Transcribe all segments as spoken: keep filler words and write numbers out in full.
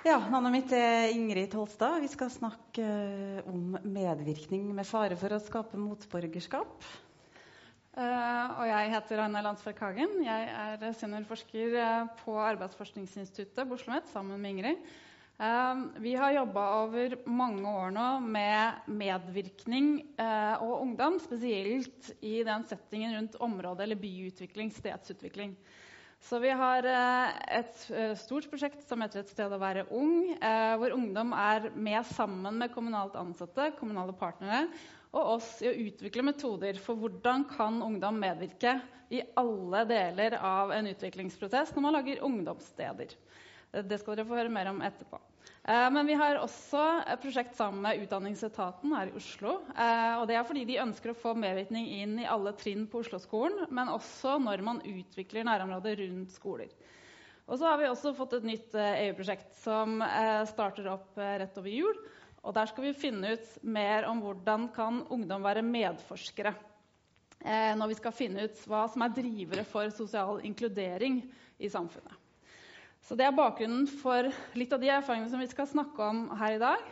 Ja, navnet mitt er Ingrid Tolstad. Vi skal snakke om medvirkning med fare for å skape motborgerskap. Uh, og jeg heter Anna Landsverk Hagen. Jeg er seniorforsker på Arbeidsforskningsinstituttet på Oslo Met sammen med Ingrid. Uh, vi har jobbet over mange år nå med medvirkning uh, og ungdom, spesielt i den settingen rundt område- eller byutvikling, stedsutvikling. Så vi har uh, et uh, stort prosjekt som heter Et sted å være ung, uh, hvor ungdom er med sammen med kommunalt ansatte, kommunale partnere, og oss i å utvikle metoder for hvordan kan ungdom medvirke i alle deler av en utviklingsprosess når man lager ungdomssteder. Det skal dere få høre mer om etterpå. Men vi har også et prosjekt sammen med Utdanningsetaten her i Oslo. Og det er fordi de ønsker å få medvirkning inn i alle trinn på Oslo-skolen, men også når man utvikler nærområdet rundt skoler. Og så har vi også fått et nytt E U-prosjekt som starter opp rett over jul. Og der skal vi finne ut mer om hvordan kan ungdom være medforskere. Når vi skal finne ut hva som er drivere for sosial inkludering i samfunnet. Så det er bakgrunnen for litt av de erfaringene som vi skal snakke om her i dag.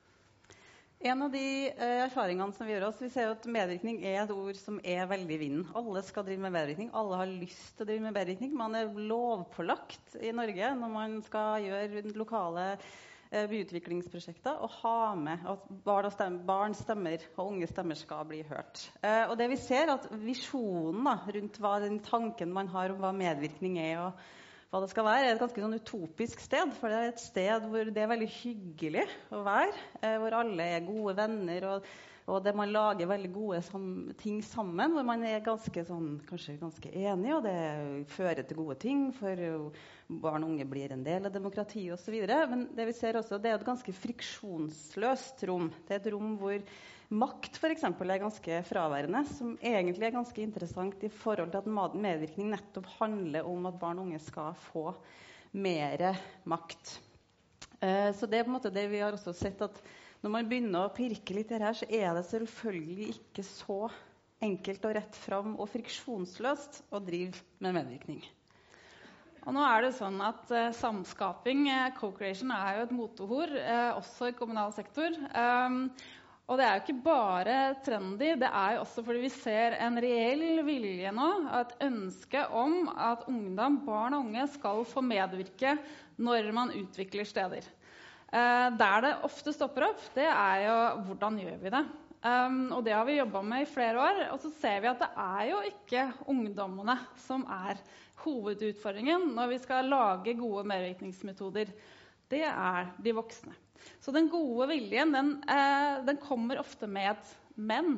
En av de eh, erfaringene som vi gjør oss, vi ser at medvirkning er et ord som er veldig i vinden. Alle skal drive med medvirkning, alle har lyst til å drive med medvirkning. Man er lovpålagt i Norge når man skal gjøre lokale eh, byutviklingsprosjekter og ha med at barn, stemmer, barn stemmer og unge stemmer skal bli hørt. Eh, og det vi ser at visjonen da, rundt hva den tanken man har om hva medvirkning er og hva det skal være, er et ganske sånn utopisk sted, for det er et sted hvor det er veldig hyggelig å være, eh, hvor alle er gode venner, og, og det man lager veldig gode sam ting sammen, hvor man er ganske sånn, kanskje ganske enige, og det fører til gode ting, for barn og unge blir en del av demokratiet og så videre. Men det vi ser også, det er et ganske friksjonsløst rom. Det er et rom hvor makt for eksempel er ganske fraværende, som egentlig er ganske interessant i forhold til at medvirkning nettopp handler om at barn og unge skal få mer makt. Eh, så det er på en måte det vi har også sett, at når man begynner å pirke litt i det her, så er det selvfølgelig ikke så enkelt og rett fram og friksjonsløst å drive med medvirkning. Og nå er det sånn at uh, samskaping, uh, co-creation, er jo et moteord, uh, også i kommunal sektor. Um, Og det er jo ikke bare trendy, det er jo også fordi vi ser en reell vilje nå, et ønske om at ungdom, barn og unge skal få medvirke når man utvikler steder. Eh, der det ofte stopper opp, det er jo hvordan gjør vi det? Um, og det har vi jobbet med i flere år, og så ser vi at det er jo ikke ungdommene som er hovedutfordringen når vi skal lage gode medvirkningsmetoder. Det er de voksne. Så den gode viljen, den, eh, den kommer ofte med et men.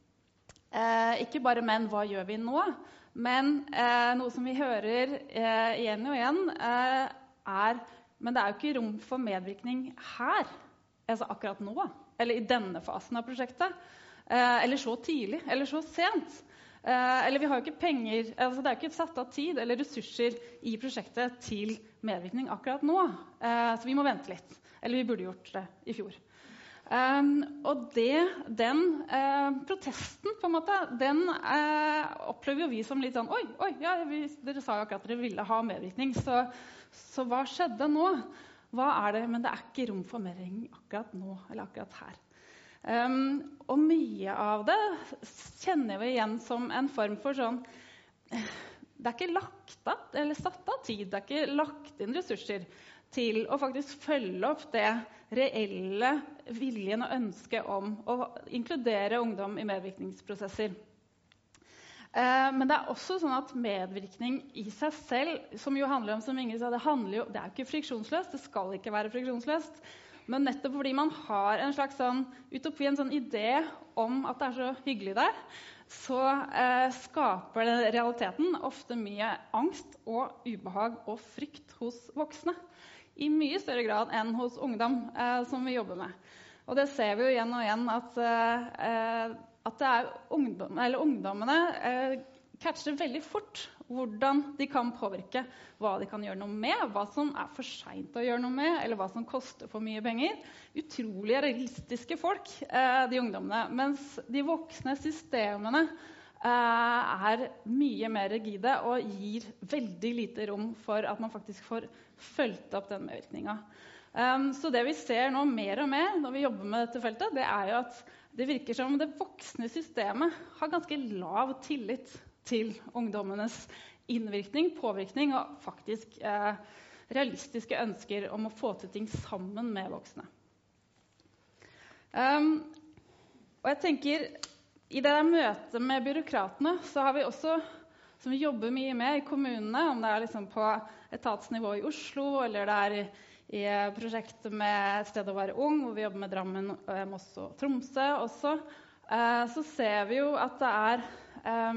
Eh, ikke bare men, hva gjør vi nå? Men eh, noe som vi hører eh, igjen og igjen eh, er, men det er jo ikke rom for medvirkning her, altså akkurat nå, eller i denne fasen av prosjektet, eh, eller så tidlig, eller så sent. Eh, eller vi har jo ikke penger, altså det er jo ikke satt av tid eller ressurser i prosjektet til medvirkning akkurat nå, eh, så vi må vente litt. Eller vi burde gjort det i fjor. Um, og det, den uh, protesten, på en måte, den uh, opplever jo vi som litt sånn Oi, oi ja, vi, dere sa jo akkurat at dere ville ha medvirkning, så, så hva skjedde nå? Hva er det? Men det er ikke rom for medvirkning akkurat nå, eller akkurat her. Um, og mye av det kjenner vi igjen som en form for sånn Det er ikke lagt av, eller satt av tid, det er ikke lagt inn ressurser til å faktisk følge opp det reelle viljen og ønsket om å inkludere ungdom i medvirkningsprosesser. Eh, men det er også sånn at medvirkning i seg selv, som jo handler om, som Ingrid sa, det, handler jo, det er jo ikke friksjonsløst, det skal ikke være friksjonsløst, men nettopp fordi man har en slags sånn utopi, en sånn idé om at det er så hyggelig der, så eh, skaper det realiteten ofte mye angst og ubehag og frykt hos voksne. I mye større grad enn hos ungdom eh, som vi jobber med. Og det ser vi jo igjen og igjen at, eh, at det er ungdom, eller ungdommene eh, catcher veldig fort hvordan de kan påvirke, hva de kan gjøre noe med, hva som er for sent å gjøre noe med, eller hva som koster for mye penger. Utrolig realistiske folk, eh, de ungdommene. Mens de voksne systemene eh, er mye mer rigide og gir veldig lite rom for at man faktisk får fulgt opp den medvirkningen. Um, så det vi ser nå mer og mer når vi jobber med dette feltet, det er jo at det virker som det voksne systemet har ganske lav tillit til ungdommenes innvirkning, påvirkning og faktisk eh, realistiske ønsker om å få til ting sammen med voksne. Um, og jeg tenker, i det der møtet med byråkratene, så har vi også, som vi jobber mye med i kommunene, om det er liksom på etatsnivå i Oslo, eller det er i, i prosjektet med Et sted å være ung, hvor vi jobber med Drammen, Moss og Tromsø også, eh, så ser vi jo at det er, eh,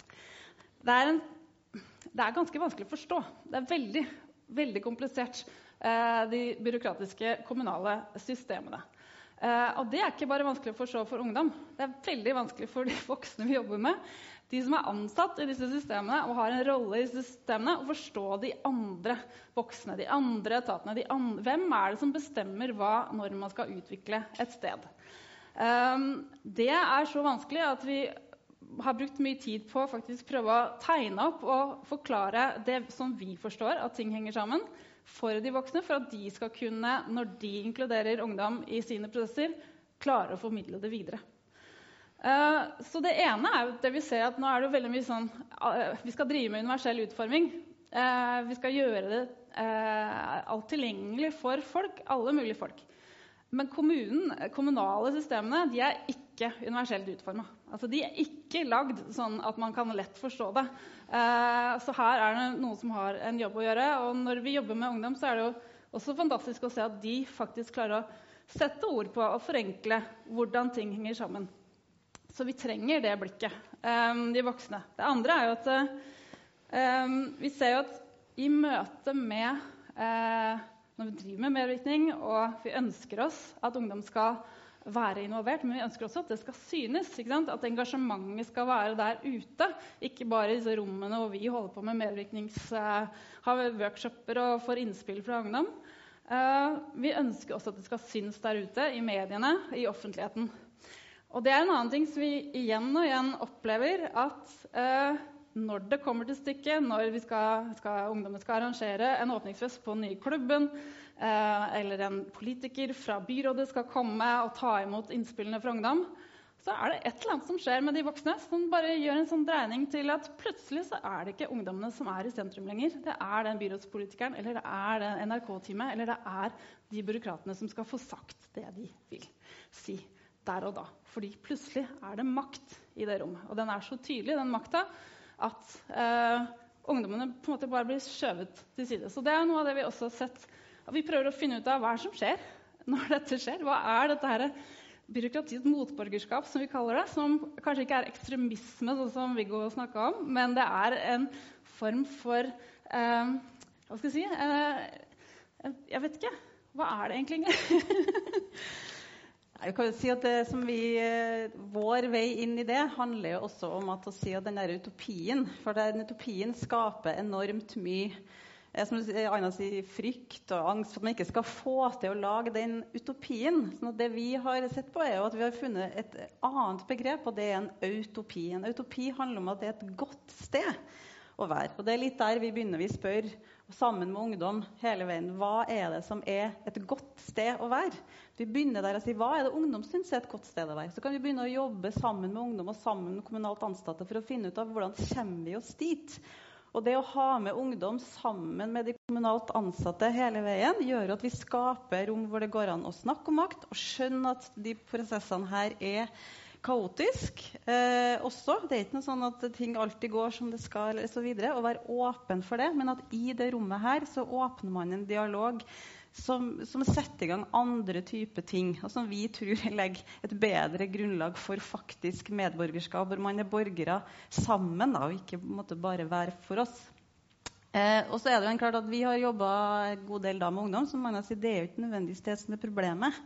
det er, en, det er ganske vanskelig å forstå. Det er veldig, veldig komplisert, eh, de byråkratiske kommunale systemene. Uh, og det er ikke bare vanskelig å forstå for ungdom. Det er veldig vanskelig for de voksne vi jobber med. De som er ansatt i disse systemene og har en rolle i systemene, å forstå de andre voksne, de andre etatene. De andre, hvem er det som bestemmer hva når man skal utvikle et sted? Um, det er så vanskelig at vi har brukt mye tid på å faktisk prøve å tegne opp og forklare det som vi forstår, at ting henger sammen, for de voksne, for at de skal kunne, når de inkluderer ungdom i sine prosesser, klare å formidle det videre. Uh, så det ene er jo det vi ser at nå er det veldig mye sånn, uh, vi skal drive med universell utforming. Uh, vi skal gjøre det uh, alt tilgjengelig for folk, alle mulige folk. Men kommunen, kommunale systemene, de er ikke universelt utformet. Altså, de er ikke lagd sånn at man kan lett forstå det. Eh, så her er det noen som har en jobb å gjøre. Og når vi jobber med ungdom, så er det jo også fantastisk å se at de faktisk klarer å sette ord på og forenkle hvordan ting henger sammen. Så vi trenger det blikket, eh, de voksne. Det andre er jo at eh, vi ser jo at i møte med eh, når vi driver med medvirkning, og vi ønsker oss at ungdom skal være involvert, men vi ønsker også at det skal synes, ikke sant? At engasjementet skal være der ute, ikke bare i disse rommene hvor vi holder på med medvirknings, uh, har workshoper og får innspill fra ungdom. Uh, vi ønsker også at det skal synes der ute, i mediene, i offentligheten. Og det er en annen ting som vi igjen og igjen opplever, at uh, når det kommer til stykket, når vi skal, skal, ungdommen skal arrangere en åpningsfest på den nye klubben, eh, eller en politiker fra byrådet skal komme og ta imot innspillene fra ungdom, så er det et eller annet som skjer med de voksne, som bare gjør en sånn dreining til at plutselig så er det ikke ungdommene som er i sentrum lenger. Det er den byrådspolitikeren, eller det er den N R K-teamet, eller det er de byråkratene som skal få sagt det de vil si der og da. Fordi plutselig er det makt i det rommet, og den er så tydelig, den makta, at eh, ungdommene på en måte bare blir skjøvet til side. Så det er noe av det vi også har sett. At vi prøver å finne ut av hva er som skjer når dette skjer. Hva er dette her byråkratiets motborgerskap, som vi kaller det, som kanskje ikke er ekstremisme, sånn som Viggo snakket om, men det er en form for eh, hva skal jeg si? Eh, jeg vet ikke. Hva er det egentlig? Jeg kan jo si at det som vi, vår vei inn i det handler jo også om at å si at den der utopien, for den utopien skaper enormt mye, som Anna sier, frykt og angst for at man ikke skal få til å lage den utopien. Så det vi har sett på er jo at vi har funnet et annet begrep, og det er en utopi. En utopi handler om at det er et godt sted å være. Og det er litt der vi begynner, vi spør sammen med ungdom hele veien, hva er det som er et godt sted å være? Vi begynner der å si, hva er det ungdom synes er et godt sted å være? Så kan vi begynne å jobbe sammen med ungdom og sammen med kommunalt ansatte for å finne ut av hvordan kommer vi oss dit. Og det å ha med ungdom sammen med de kommunalt ansatte hele veien gjør at vi skaper rom hvor det går an å snakke om makt og skjønne at de prosessene her er kaotisk eh, også. Det er ikke noe sånn at ting alltid går som det skal, eller så videre, og være åpen for det, men at i det rommet her så åpner man en dialog som, som setter i gang andre typer ting, og som vi tror legger et bedre grunnlag for faktisk medborgerskap, hvor man er borgere sammen, da, og ikke måtte bare være for oss. Eh, og så er det jo klart at vi har jobbet en god del da med ungdom, som man sier, det er jo ikke nødvendigvis det som er problemet.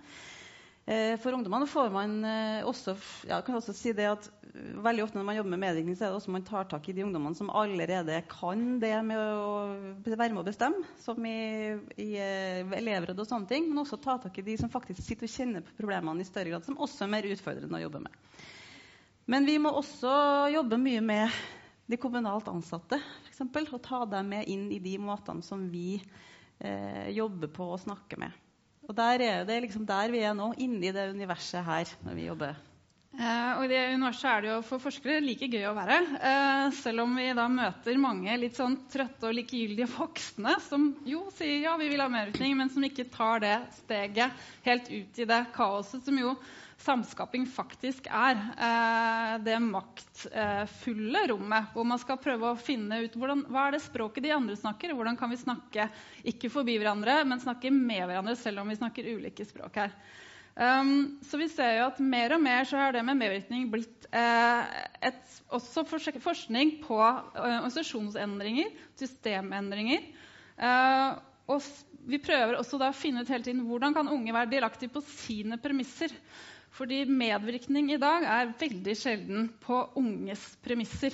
For ungdommene får man også, ja, kan også si det at veldig ofte når man jobber med medvirkning, så er det også man tar tak i de ungdommene som allerede kan det med å være med å bestemme, som i, i elevråd og sånne ting, men også ta tak i de som faktisk sitter og kjenner på problemene i større grad, som også er mer utfordrende å jobbe med. Men vi må også jobbe mye med de kommunalt ansatte, for eksempel, og ta dem med inn i de måtene som vi eh, jobber på og snakker med. Og der er det liksom der vi er nå, inne i det universet her, når vi jobber. Eh, og i det universet er det jo for forskere like gøy å være, eh, selv om vi da møter mange litt sånn trøtte og likegyldige voksne som jo sier ja, vi vil ha medvirkning, men som ikke tar det steget helt ut i det kaoset som jo samskaping faktisk er. Eh, det maktfulle eh, rommet, hvor man skal prøve å finne ut hvordan, hva er det språket de andre snakker, og hvordan kan vi snakke ikke forbi hverandre, men snakke med hverandre, selv om vi snakker ulike språk her. Um, så vi ser jo at mer og mer så har det med medvirkning blitt eh, et, også forskning på uh, organisasjonsendringer, systemendringer. Uh, og vi prøver også da å finne ut hele tiden hvordan kan unge være delaktige på sine premisser. Fordi medvirkning i dag er veldig sjelden på unges premisser.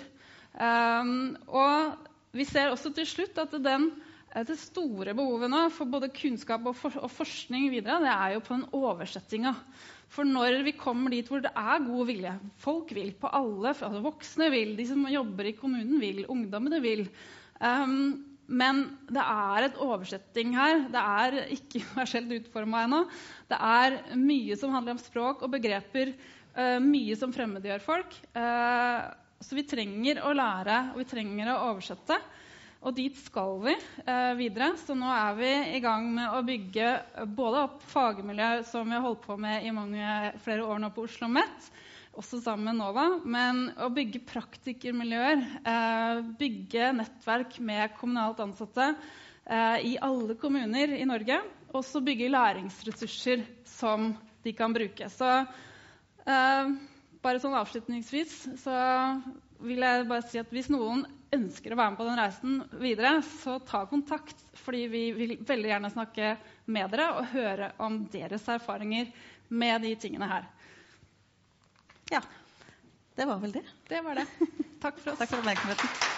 Um, og vi ser også til slutt at den Det store behovet nå for både kunnskap og, for, og forskning videre, det er jo på den oversettinga. For når vi kommer dit hvor det er god vilje, folk vil på alle, altså voksne vil, de som jobber i kommunen vil, ungdommene vil. Um, men det er et oversetting her. Det er ikke universelt utformet ennå. Det er mye som handler om språk og begreper, uh, mye som fremmedgjør folk. Uh, så vi trenger å lære, og vi trenger å oversette. Og dit skal vi eh, videre. Så nå er vi i gang med å bygge både opp fagmiljø som vi har holdt på med i mange, flere år nå på Oslo Met, også sammen med NOVA, men å bygge praktikermiljøer, eh, bygge nettverk med kommunalt ansatte eh, i alle kommuner i Norge, og så bygge læringsressurser som de kan bruke. Så eh, bare sånn avslutningsvis så vil jeg bare si at hvis noen ønsker å være med på den reisen videre, så ta kontakt, fordi vi vil veldig gjerne snakke med dere og høre om deres erfaringer med de tingene her. Ja, det var vel det. Det var det. Takk for oss. Takk for oppmerksomheten.